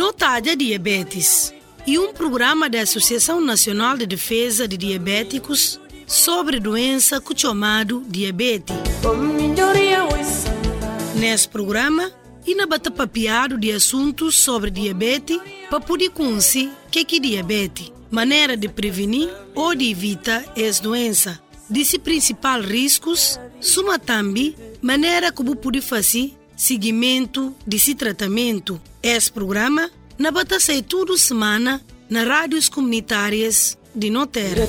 Notádia Diabetes e um programa da Associação Nacional de Defesa de Diabéticos sobre doença chamado diabetes. Nesse programa, ina bata papiado de assuntos sobre diabetes para poder conhecer que é diabetes, maneira de prevenir ou de evitar essa doença, desse principal riscos, suma também maneira como pode fazer seguimento desse tratamento. Esse programa na bata sai toda semana na rádios comunitárias de Notera.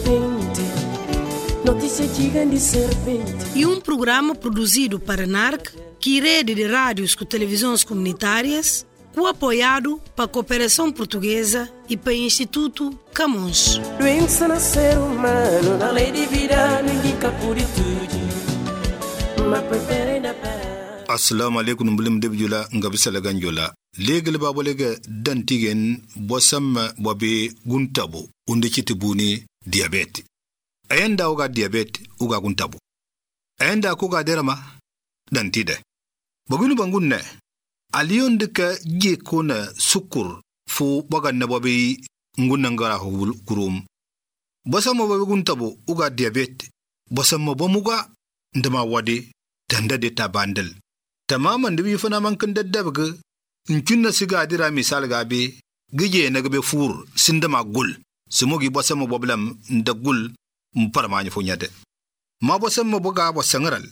E um programa produzido para NARC, que rede de rádios com televisões comunitárias, com apoiado para a Cooperação Portuguesa e para o Instituto Camões. Doença no ser humano, na lei de vida, ninguém capuritude. Assalamu alaikum mbulim debjula ngabisala ganjola. Legal babolega dantigen bosam bobe guntabo unde kitibuni diabetes. Ayenda uga diabetes uga guntabo. Ayenda kuga derama dantide. Bagunu bangunne aliyon dika je kona sukur fu bagan na bobe ngunangara kurum. Bosam bobe guntabo uga diabetes. Bosam bomuga ndama wade tanda de tabandel. Tamaman dibi fana mankan daddabga nkunna siga dira misal gabe gije na gabe fur sindama gul simogi bosam boblam ndagul mparmanya funyade ma bosam boga bosangaral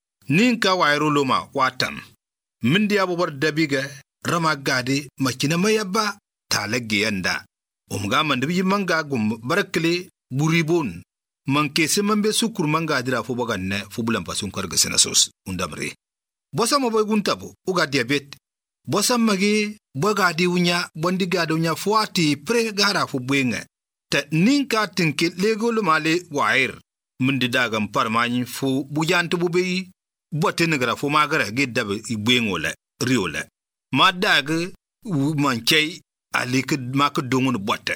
ninka wayro loma watam mindi abubar dabiga rama gade makina mayaba talage yanda umga dibi manga gum barakle buribon manke semambe sukur manga dira fu boganne fu bulam pasun karga senasos undamre bosam boy guntabo uga diabetes bosam magi boga di unya bondi gado nya fuati pre gara fu bwenga ta ninka tinke legol male wair mundi dagam parmani fu bujantu bubi boten gara fu magara gedab ibwengola riola madag manchei alik mak dongun botte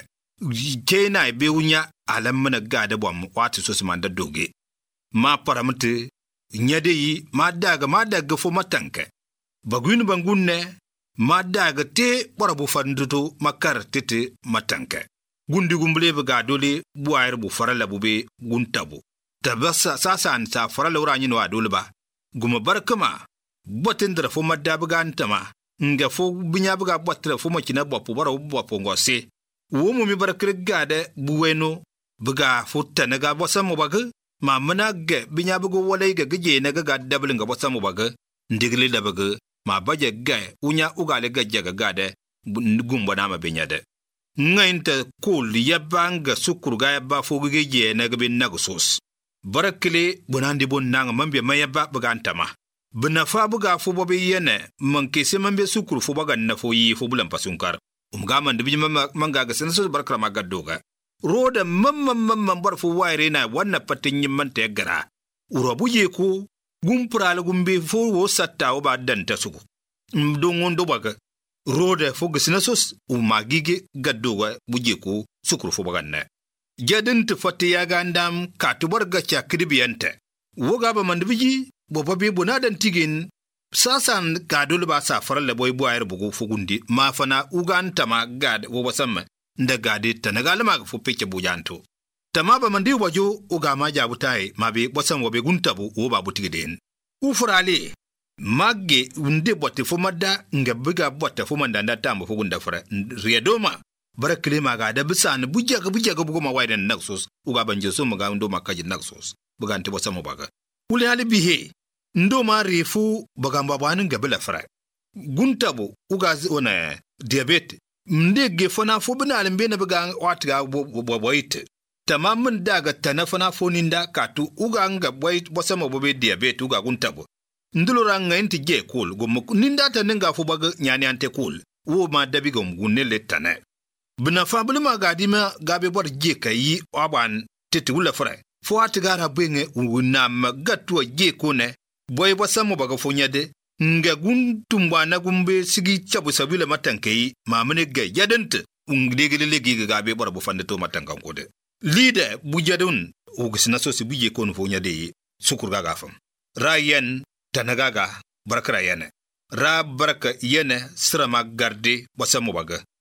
chena be unya alam mana gada bom wati sosmanda doge ma paramte nyade yi madag fu matanke bagwin bangunne madag te borabu fanduto makar tete matanke gundi gumble ga dole buayr bu farala bube guntabo tabassa sasan sa farala urani no adole ba guma barkama botin dra fu madab gantama nga fu binya buga botra fu makina bopu baro bopu ngose wo mu mi barkre gade buweno buga fu tanaga bosam baga ma mana ge binya bugo walai ga gije na ga dablin ga bosam baga ndigli da baga ma baje ge unya ugale ga jaga gade gumba na ma binyade ngainta kul yabanga sukur ga yabba fogu gije na ga bin nagsos barakle bonandi bon nanga mambe mayaba bagantama bina fa buga fu bobe yene manke se mambe sukur fu baga na fo yi fu bulan pasunkar umga man dibi manga ga senso barakra magadoga roda mamman bar fu waire na wannan patin yimman ta gara urabuje ko gumpral gumbe fo wo satta o ba danta suku ndongon do baga roda fo gisna sos u magige gaddoga buje ko sukuru fo baganna jadin ta fatti ya gandam ka tubar ga cha kidibiyanta woga ba mandibiji bobabe bunadan tigin sasan gadul ba sa faral boy boyar bugu fugundi ma fana uganta ma gad wo basamma nda gade tanagalma ga fu peke bujanto tamaba mandi wajo uga ma jabutai mabe bosan wobe guntabo wo ba butigeden ufurale magge unde botte fu madda nga biga botte fu mandanda tambo fu gunda fura riedoma barakle maga da bisan bujaga bugo ma waidan naksos uga banje so maga ndo makaji naksos bugante bosan mo baga ule hali bihe ndo ma refu bagamba banin gabela fura guntabo uga ona diabetes ndege fana fo bina alimbe na biga watga boboite tamamin daga tanafana foninda katu uga nga boyit bosama bobe diabetes uga guntabo ndulora nga inti je cool gum ninda ta ninga fo baga nyani ante cool wo ma dabiga ngunele tane bina fa bulma gadima gabe bor je kayi aban tete wula fara fo atgara benge wuna magatwa je kone boy bosama baga fo nyade nga guntumba na gumbe sigi chabu sabila matankei mamene ga yadanta ungdegele gabe bor bo fande to matankan kode leader bujadun ugisna so si buje kon fo nyade sukur gaga fam rayen tanagaga barakra yana ra baraka yana sirama garde bosama baga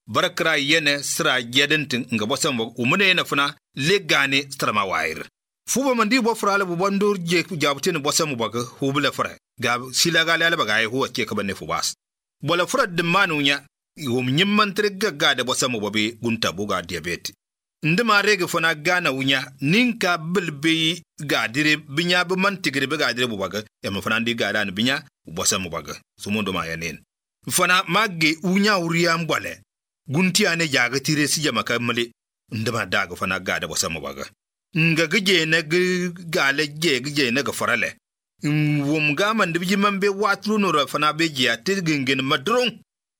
barakra yene sra yedentin nga bosam umune na funa legane strama wair fuba mandi bo frala bo bandur je jabtin bosam baga hubula fra ga silaga lala baga ay huwa ke kabane fubas bola fra de manunya yum nyimman trega ga de bosam bobe gunta buga diabetes ndima rege fana gana wunya ninka bilbi gadire binya be mantigire be gadire bubaga ya mfana ndi gada ni binya bosam bubaga sumondo ma yanen fana magge wunya uriya mbale gunti ane jaga tire si jama kamale ndima daga fana gada bosam bubaga nga gije na gale gije na ga farale wum gaman dibji mambe watlu no fana be jiya tirgingen madron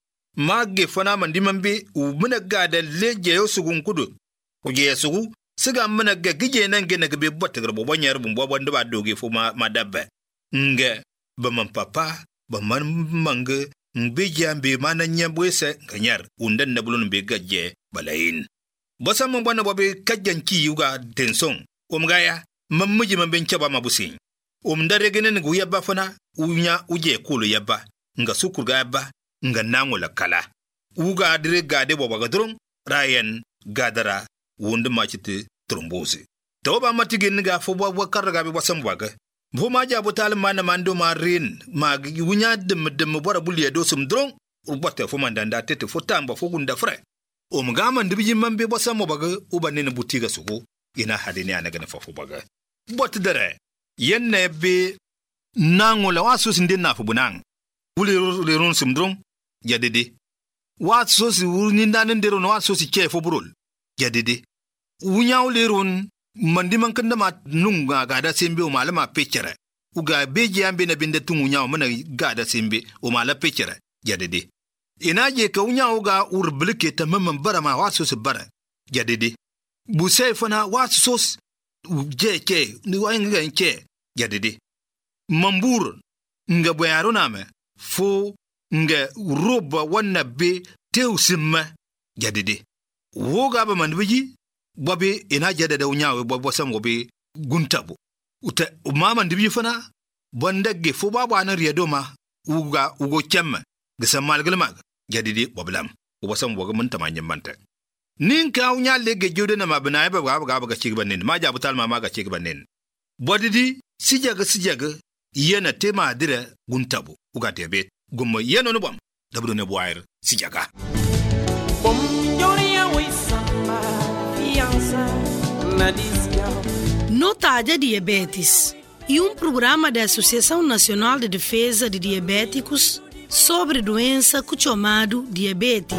magge fana mandi mambe umuna gada leje yosugun kudu kuje sugu siga mana ga gije nan gena ga be botta garbo bonyar bumbo bonda ba doge fu ma dabba nga ba man papa ba man manga mbe jambe mana nyambwesa kanyar undan na bulun be gajje balayin bosam mon bonna bobe kajjanki yuga tenson gaya mammuji man ben caba mabusin ndare genen gu yabba fana unya uje kulu yabba nga sukur ga yabba nga nangola kala uga dire gade boba gadron rayen gadara wunda machite trombose toba matigin ga fo bo karga be bosam waga bo ma jabu tal man mando ma rin ma wunya dem bora buliya do sum dron ubote fo mandanda tete fo tamba fo gunda fre gama ndibiji mambe bosam waga ubanene butiga sugo ina hadini anaga na fo baga bot dare yenne be nangola waso sinde na fo bunang wuli ron sum dron jadede waso si wurni nanen dero no waso si ke fo burul jadede wunyaaw leron mandiman kanda ma nunga gada sembe o malama pechere uga beji ambe na binde tungunyaaw mana gada sembe o mala pechere jadede ina je ka wunyaaw ga urblike tamam barama waso se bara jadede bu sefana waso jeke ni wanga nke jadede mambur nga boyaro name fo nga roba wana be teusimma jadede woga ba mandbiji bobe ina jada da unyawe bobo sam gobe guntabo uta mama ndibiji fana bondagge fo baba na riedo ma ugo chemme gisa malgalma jadidi boblam bobo sam bogo mun tamanya manta ninka unya lege jode na mabna ba ga chigbanen ma jabutal ma ga chigbanen bodidi sijaga yana tema dire guntabo uga tebe gummo yeno no bom dabdo ne boire sijaga Notádia Diabetes e programa da Associação Nacional de Defesa de Diabéticos sobre doença chamado diabetes.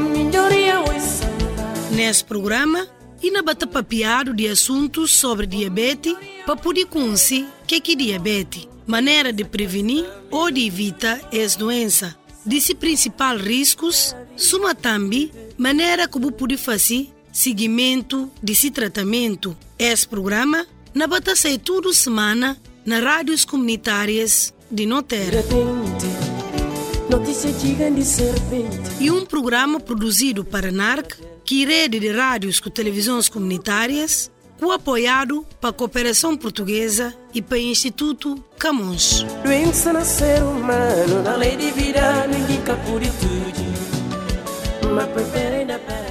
Nesse programa, ina bata papiado de assuntos sobre diabetes para poder conhecer que é diabetes, maneira de prevenir ou de evitar essa doença, desse principal riscos, suma também maneira como pode fazer seguimento desse tratamento. Esse programa na bata sai toda semana na rádios comunitárias de Notera. E programa produzido para NARC, que rede de rádios com televisões comunitárias, com apoiado para a Cooperação Portuguesa e para o Instituto Camões. Doença no ser humano, na lei de vida, ninguém capura tudo. Mas prepara ainda para